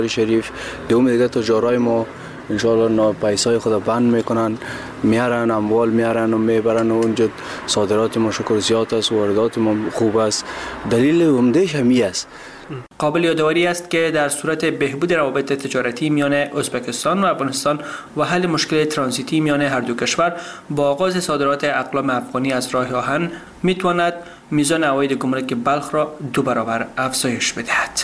شریف دوم دیگه تجارای ما انشالله پیسای خود بند میکنن، میارن اموال میارن و میبرن و اونجا صادرات ما شکر زیاد است، واردات ما خوب است. دلیل عمدهش همی است. قابل یادآوری است که در صورت بهبود روابط تجارتی میان ازبکستان و افغانستان و حل مشکل ترانزیتی میان هر دو کشور با آغاز صادرات اقلام افغانی از راه آهن میتواند میزان عواید گمرک بلخ را 2 برابر افزایش بدهد.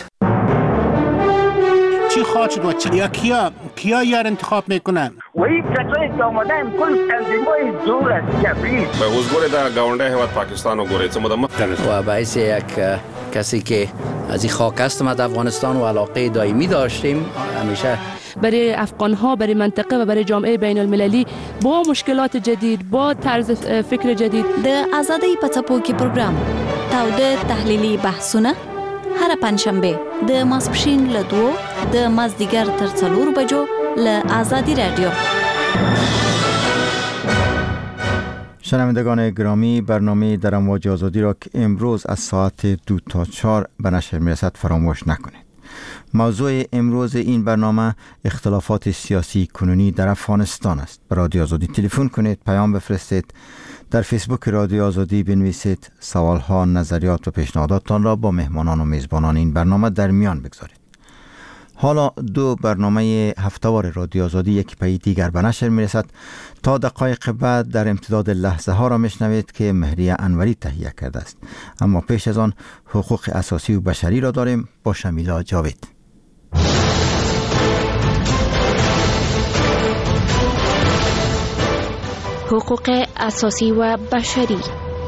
چی خواهد شد و یا کیا یار انتخاب میکنن؟ و این کسایی که آمدن کل تنظیمای زور است کبرید به حضور در گاونده حواد پاکستان و گوریت و باعث یک کسی که از این خاک هستم از افغانستان و علاقه دائمی داشتیم همیشه برای افغان‌ها، برای منطقه و برای جامعه بین المللی با مشکلات جدید، با طرز فکر جدید. د آزادی پڅپوکي پروګرام تاوده تحلیلی بحثونه هر پنځشنبه د ماسپښین له 2 د مازدیګر تر 4 بجو له آزادی رادیو. شنوندگان گرامی، برنامه در امواج آزادی را که امروز از ساعت 2 تا 4 به نشر میرسد فراموش نکنید. موضوع امروز این برنامه اختلافات سیاسی کنونی در افغانستان است. به رادیو آزادی تلفن کنید، پیام بفرستید، در فیسبوک رادیو آزادی بنویسید، سوالها، نظریات و پیشنهاداتتان را با مهمانان و میزبانان این برنامه در میان بگذارید. حالا 2 برنامه هفته‌وار رادیو آزادی یک پی دیگر به نشر میرسد. تا دقایق بعد در امتداد لحظه ها را میشنوید که مهریه انوری تهیه کرده است. اما پیش از آن حقوق اساسی و بشری را داریم با شمیلا جاوید. حقوق اساسی و بشری.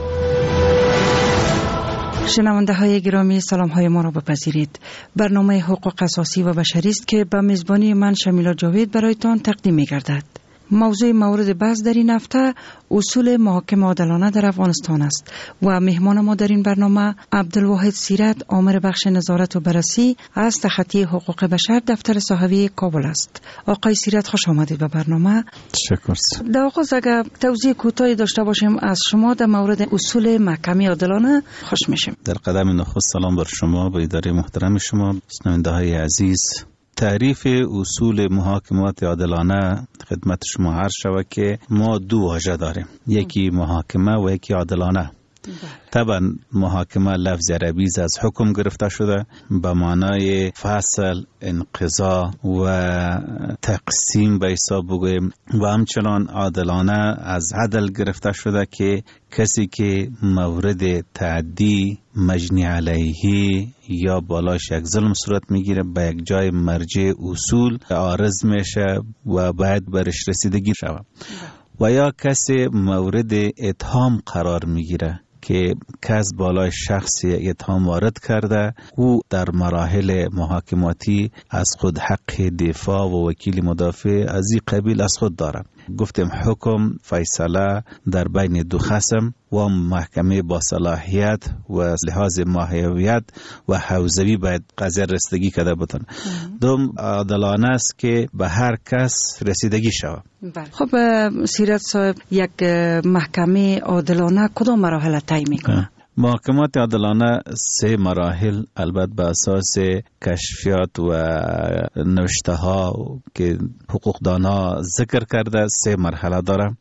شنونده های گرامی، سلام های ما را بپذیرید. برنامه حقوق اساسی و بشری است که به میزبانی من شمیلا جاوید برایتان تقدیم می گردد. موضوع مورد بحث در این هفته اصول محاکمه عادلانه در افغانستان است و مهمان ما در این برنامه عبدالواحد سیرت، آمر بخش نظارت و بررسی از تخطی حقوق بشر دفتر صحوی کابل است. آقای سیرت، خوش آمدید به برنامه. تشکر. در آغاز اگر توضیح کوتاهی داشته باشیم از شما در مورد اصول محکمه عادلانه خوش میشیم. در قدم نخست سلام بر شما، به اداره محترم شما، شنونده های عزیز. تعریف اصول محاکمات عادلانه خدمت شما عرض شود که ما 2 واژه داریم، یکی محاکمه و یکی عادلانه. طبعا محاکمه لفظ عربی از حکم گرفته شده به معنای فصل، انقضا و تقسیم به حساب بگویم، و همچنان عادلانه از عدل گرفته شده که کسی که مورد تعدی، مجنی علیه یا بالاش یک ظلم صورت میگیره به یک جای مرجع اصول عارض میشه و باید برش رسیدگی شود، و یا کسی مورد اتهام قرار میگیره که کس بالای شخصی اتهام وارد کرده، او در مراحل محاکماتی از خود حق دفاع و وکیل مدافع از این قبیل از خود دارد. گفتیم حکم، فیصله در بین 2 خصم و محکمه با صلاحیت و لحاظ ماهیت و حوزوی باید قضیه رسیدگی کرده بتونه. دوم عادلانه است که به هر کس رسیدگی شود. خب سیرت صاحب، یک محکمه عادلانه کدام مراحل طی میکنه؟ محاکمات عادلانه 3 مراحل البته به اساس کشفیات و نوشته ها که حقوقدانا ذکر کرده 3 مرحله داره.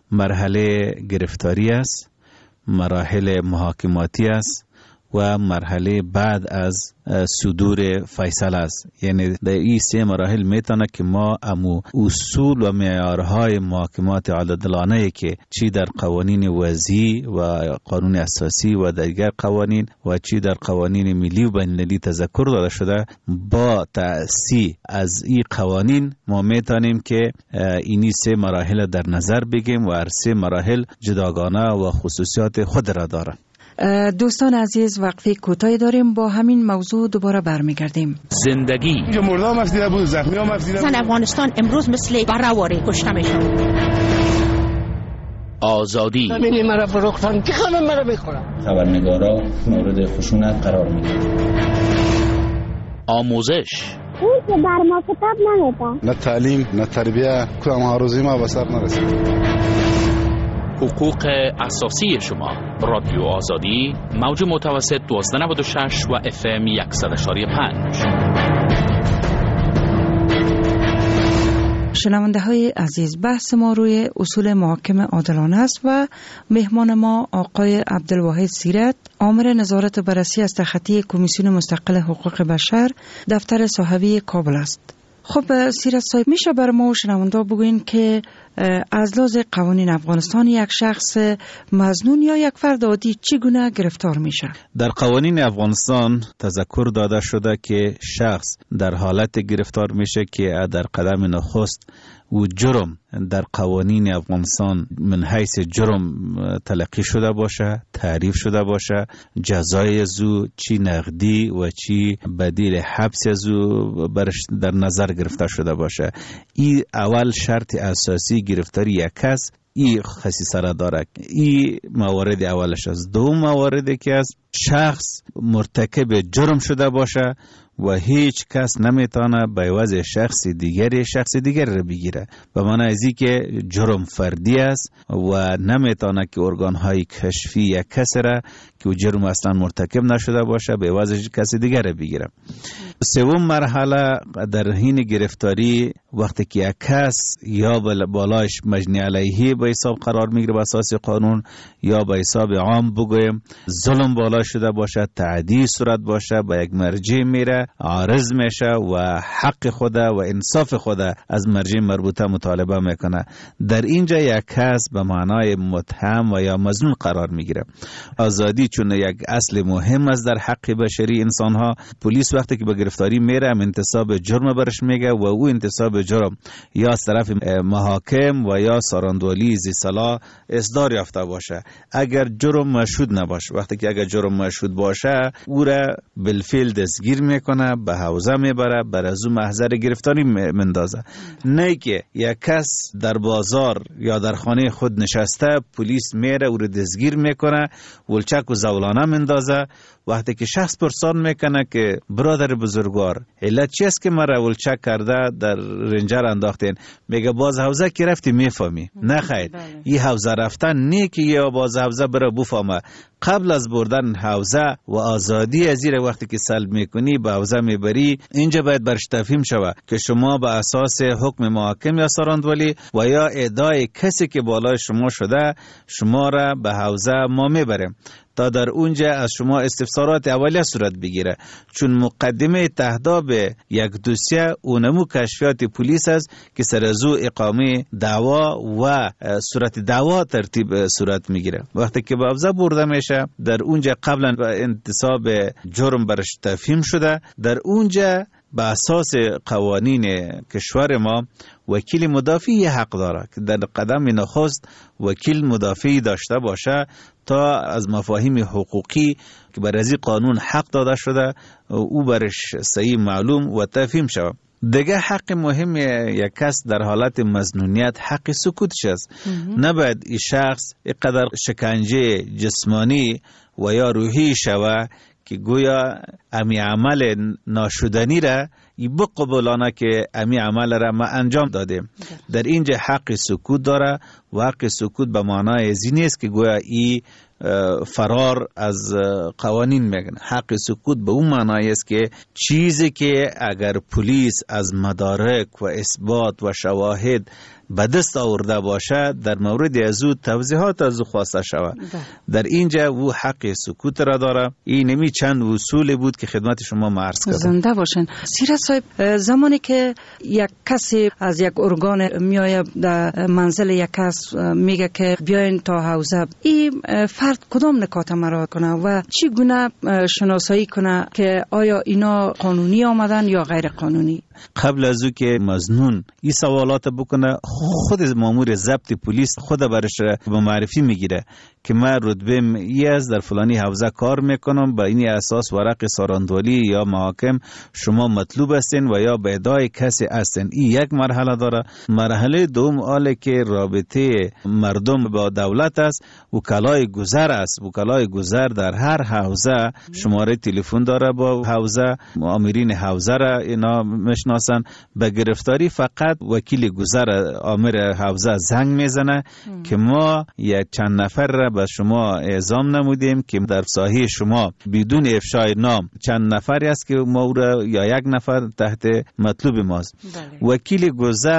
مرحله گرفتاری است، مراحل محاکماتی است و مرحله بعد از صدور فیصله است. یعنی در این 3 مراحل میتونه که ما امو اصول و معیارهای محاکمات عادلانه که چی در قوانین وضعی و قانون اساسی و دیگر قوانین و چی در قوانین ملی و بین المللی تذکر داده شده، با تأسیس از این قوانین ما میتونیم که اینی 3 مراحل در نظر بگیریم و هر 3 مراحل جداگانه و خصوصیات خود را داره. دوستان عزیز، وقفه کوتاهی داریم، با همین موضوع دوباره برمیگردیم. زندگی اینجا مرده هم افزیده بود، زخمی هم افزیده بود. افغانستان امروز مثل برهواره کشته میشن. آزادی همینی مرا فروختن که خانم مرا بخورم. خبرنگارا مورد خشونت قرار میگیرن. آموزش اون که بر ما کتاب نمیده، نه تعلیم نه تربیه، کدام هاروزی ما به سر نرسید. حقوق اساسی شما. رادیو آزادی، موج متوسط 1296 و FM 100.5. شنونده های عزیز، بحث ما روی اصول محاکمه عادلانه است و مهمان ما آقای عبدالواحد سیرت، آمر نظارت و بررسی از تخطی کمیسیون مستقل حقوق بشر دفتر صاحبی کابل است. خب سیرت صاحب، میشه برای ما و شنونده بگوین که از لحاظ قوانین افغانستان یک شخص مظنون یا یک فرد عادی چگونه گرفتار میشه؟ در قوانین افغانستان تذکر داده شده که شخص در حالت گرفتار میشه که در قدم نخست و جرم در قوانین افغانستان من حیث جرم تلقی شده باشه، تعریف شده باشه، جزای زو چی نقدی و چی بدیل حبس زو برش در نظر گرفته شده باشه. این اول شرط اساسی گرفتاری یک کس این خصیصه را داره. این موارد اولش است. دوم مواردی که از شخص مرتکب جرم شده باشه و هیچ کس نمیتونه به عوض شخص دیگر را بگیره. به معنی ازی که جرم فردی است و نمیتونه که ارگانهای کشفی یک کس را که جرم اصلا مرتکب نشده باشه به عوض کس دیگر را بگیره. سوم مرحله در حین گرفتاری وقتی که یک کس یا بالایش مجنی علیه به حساب قرار میگیره به اساس قانون یا به حساب عام بگویم ظلم بالا شده باشه، تعدی صورت باشه، به یک مرجع میره، عارض میشه و حق خود و انصاف خود از مرجع مربوطه مطالبه میکنه. در اینجا یک کس به معنای متهم و یا مظنون قرار میگیره. آزادی چون یک اصل مهم است در حق بشری انسان ها، پلیس وقتی که به گرفتاری میره انتصاب جرم برش میگه و او انتصاب جرم یا از طرف محاکم و یا ساراندولی زی صلاح اصدار یافته باشه. اگر جرم مشهود نباشه، وقتی که اگر جرم مشهود باشه او را بالفعل دستگیر میکنه، به حوزه میبره، بر از او محضر گرفتاری مندازه. نه که یک کس در بازار یا در خانه خود نشسته پلیس میره او را دستگیر میکنه، ولچک و زولانه مندازه. وقتی که شخص پرسان میکنه که برادر بزرگوار علت چی است که مرا ولچک کرده در رنجر انداختین، میگه باز حوزه که رفتی میفهمی. نه خیر، این حوزه رفتن نه که یا باز حوزه برا بفهمه. قبل از بردن حوزه و آزادی از زیر وقتی که سلب میکنی به حوزه میبری، اینجا باید برش تفهیم شود که شما به اساس حکم محاکم یا ساراندولی و یا ادعای کسی که بالای شما شده شما را به حوزه ما میبریم تا در اونجا از شما استفسارات اولیه صورت بگیره. چون مقدمه تهداب یک دوسیه اونمو کشفیات پلیس است که سر از او اقامه دعوا و صورت دعوا ترتیب صورت میگیره. وقتی که به حوزه برده میشه در اونجا قبلا انتصاب جرم برش تفهیم شده، در اونجا به اساس قوانین کشور ما وکیل مدافعی حق داره که در قدم نخست وکیل مدافعی داشته باشه تا از مفاهیم حقوقی که بر از قانون حق داده شده او برش صحیح معلوم و تفهیم شود. دیگه حق مهم یک کس در حالت مظنونیت حق سکوتش است. نباید این شخص اینقدر شکنجه جسمانی و یا روحی شود که گویا امی عمل ناشدنی را ای بقبولانه که امی عمل را ما انجام دادیم. در اینجا حق سکوت داره و حق سکوت به معنای ازی نیست که گویا ای فرار از قوانین میگن. حق سکوت به اون معنای است که چیزی که اگر پلیس از مدارک و اثبات و شواهد به دست آورده باشه در مورد از او توضیحات از او خواسته شود. در اینجا او حق سکوت را داره. این نمی چند اصول بود که خدمت شما عرض کردم. زنده باشن. سیرت صاحب، زمانی که یک کسی از یک ارگان میایه در منزل یک کس میگه که بیاین تا حوزه، این فرد کدام نکات مراعات کنه و چی گونه شناسایی کنه که آیا اینا قانونی آمدن یا غیر قانونی؟ قبل از او که مظنون این سوالات بکنه، خود مامور ضبط پلیس خود برش به معرفی میگیره که من رتبه ای از در فلانی حوزه کار میکنم، با این اساس ورق ساراندولی یا محاکم شما مطلوب هستین و یا به ادعای کسی هستین. این یک مرحله داره. مرحله دوم آله که رابطه مردم با دولت است. وکلای گذر است. وکلای گذر در هر حوزه شماره تلفن داره با حوزه، آمرین حوزه را اینا مشناسن. به گرفتاری فقط وکیل گذر آمر حوزه زنگ میزنه که ما یک چند نفر را به شما اعزام نمودیم که در ساحه شما بدون افشای نام چند نفری است که ما را یا یک نفر تحت مطلوب ماست. وکیل گذر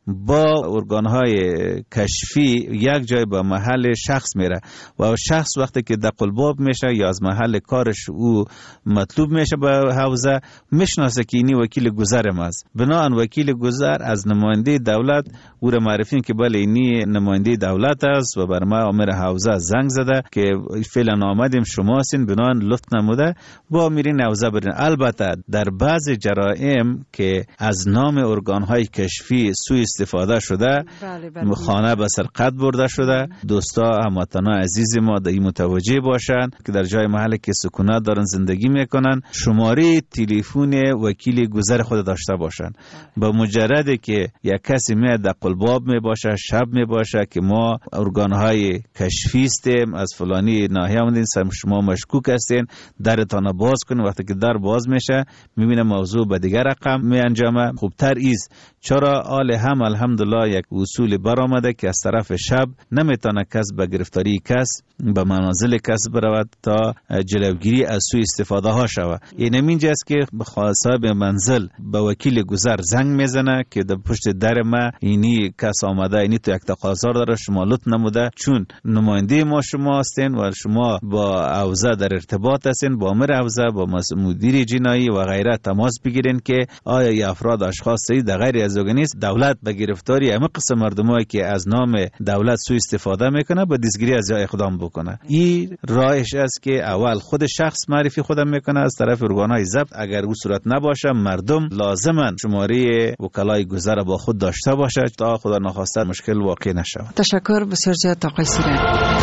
با ارگانهای کشفی یک جای به محل شخص میره و شخص وقتی که دقلباب میشه یا از محل کارش او مطلوب میشه به حوزه میشناسه که اینی وکیل گذرم است. بنابراین وکیل گذر از نماینده دولت او را معرفی که بله اینی نماینده دولت است و بر ما امر حوزه زنگ زده که فعلا آمدیم شما هستین، بنابراین لطف نموده با میرین حوزه برین. البته در بعض جرائم که از نام ارگانهای کشفی سوء استفاده شده، خانه به سرقت برده شده، دوستا هموطنا عزیز ما در این متوجه باشن که در جای محل که سکونت دارن زندگی میکنن شماره تلفن وکیل گذر خود داشته باشن. با مجرد که یک کسی میاد در قلباب می باشه، شب می باشه که ما ارگانهای کشفی استیم از فلانی ناحیه آمدین، شما مشکوک هستین، درتان باز کنین. وقتی که در باز میشه میبینه موضوع به دیگر رقم می انجامه. خوبتر ایست چرا آل هم الحمدلله یک اصول برآمده که از طرف شب نمیتونه کس به گرفتاری کس به منازل کس برود تا جلوگیری از سوء استفاده ها شود. این همینجاست که صاحب منزل به وکیل گذر زنگ میزنه که در پشت در ما اینی کس آمده، اینی تو یک تقاضا داره، شما لطف نموده چون نماینده ما شما هستین و شما با حوزه در ارتباط هستین، با امر حوزه با مدیر جنایی و غیره تماس بگیرین که آیا این افراد اشخاص سید در غیر از نیست. دولت به گرفتاری همه قسم مردمایی که از نام دولت سوء استفاده میکنه به دستگیری از جای اقدام بکنه. این راهش است که اول خود شخص معرفی خودم میکنه از طرف ارگانهای ضبط. اگر او صورت نباشه مردم لازما شماره وکلای گذر با خود داشته باشه تا خدا نخواسته مشکل واقع نشود. تشکر بسیار زیاد آقای سیرن.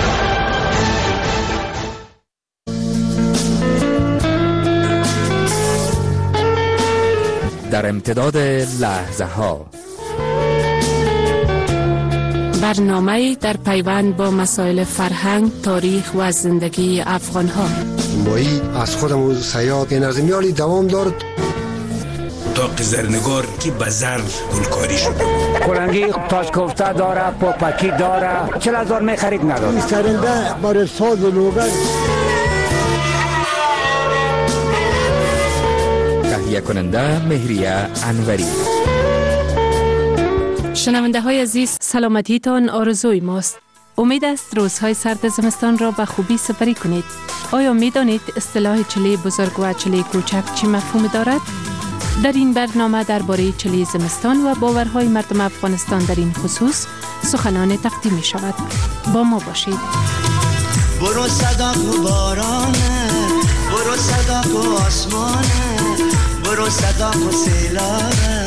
در امتداد لحظه ها برنامه در پیوند با مسائل فرهنگ، تاریخ و زندگی افغان ها. مایی از خودم و سیاد این از میالی دوام دارد تا زرنگار که بزن گلکاری شد. کلنگی تاج کوفته داره، پاپکی داره، 40,000 می خرید نداره. سرنده برای ساز و لوگن. تهیه کننده مهریه انوری. شنونده های عزیز، سلامتیتان آرزوی ماست. امید است روزهای سرد زمستان را به خوبی سپری کنید. آیا می دانید اصطلاح چلی بزرگ و چلی کوچک چی مفهوم دارد؟ در این برنامه درباره چلی زمستان و باورهای مردم افغانستان در این خصوص سخنان تقدیم می شود. با ما باشید. برو صدا کو بارانه، برو صدا کو آسمانه، برو صدا کو سیلابه،